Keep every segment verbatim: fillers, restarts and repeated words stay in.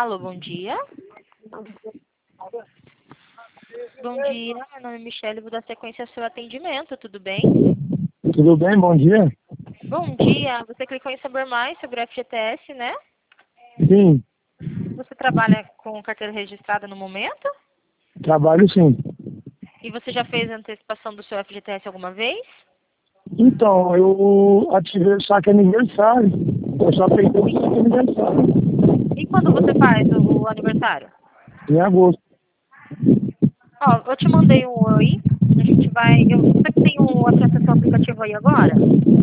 Alô, bom dia. Bom dia, meu nome é Michelle, vou dar sequência ao seu atendimento, tudo bem? Tudo bem? Bom dia. Bom dia, você clicou em saber mais sobre o F G T S, né? Sim, Você trabalha com carteira registrada no momento? trabalho sim. E você já fez a antecipação do seu F G T S alguma vez? Então, eu ativei o saque aniversário. Eu só peguei o saque aniversário. E quando você faz o, o aniversário? Em agosto. Ó, eu te mandei um oi, a gente vai... Eu, você tem o acesso ao seu aplicativo aí agora?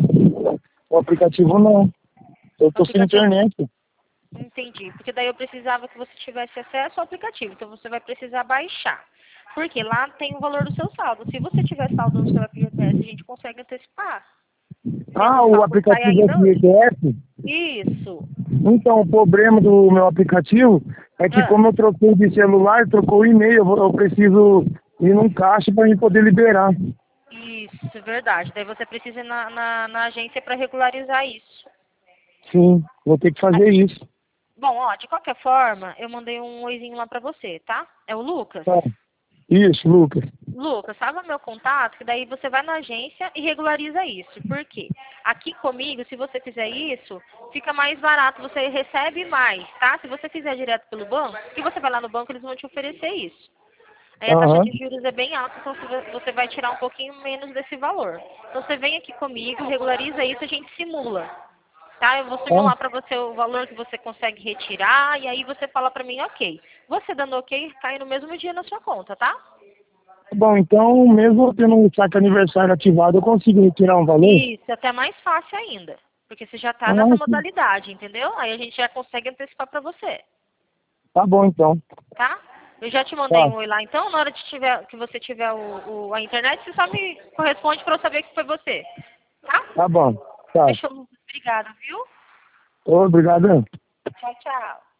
O aplicativo não. Eu O tô sem aplicativo... internet. Entendi, porque daí eu precisava que você tivesse acesso ao aplicativo, então você vai precisar baixar. Porque lá tem o valor do seu saldo. Se você tiver saldo no seu F G T S, a gente consegue antecipar. Se Ah, o o saldo sai aplicativo ainda hoje. F G T S? Isso. Então, o problema do meu aplicativo é que Ah, como eu troquei de celular, trocou o e-mail, eu vou- eu preciso ir num caixa para poder liberar. isso, é verdade. Daí você precisa ir na, na, na agência para regularizar isso. Sim, vou ter que Ah, fazer isso. bom, ó, de qualquer forma, eu mandei um oizinho lá pra você, tá? É o Lucas? Tá. Isso, Lucas. Lucas, salva meu contato, que daí você vai na agência e regulariza isso. Por quê? Aqui comigo, se você fizer isso, fica mais barato, você recebe mais, tá? Se você fizer direto pelo banco, que você vai lá no banco, eles vão te oferecer isso. Aí a taxa Aham. de juros é bem alta, então você vai tirar um pouquinho menos desse valor. Então você vem aqui comigo, regulariza isso, a gente simula. Tá? Eu vou Tá. simular para você o valor que você consegue retirar, e aí você fala para mim, ok. Você dando ok, cai no mesmo dia na sua conta, tá? Bom, então, mesmo eu tendo um saque aniversário ativado, eu consigo retirar um valor? Isso, até mais fácil ainda. Porque você já tá Ah, nessa sim. modalidade, entendeu? Aí a gente já consegue antecipar para você, Tá bom, então. tá? Eu já te mandei Tá, um oi lá, então, na hora de tiver, que você tiver o, o- a internet, você só me corresponde para eu saber que foi você, tá? tá bom. Tá. Fechou. Obrigada, viu? Obrigado. Tchau, tchau.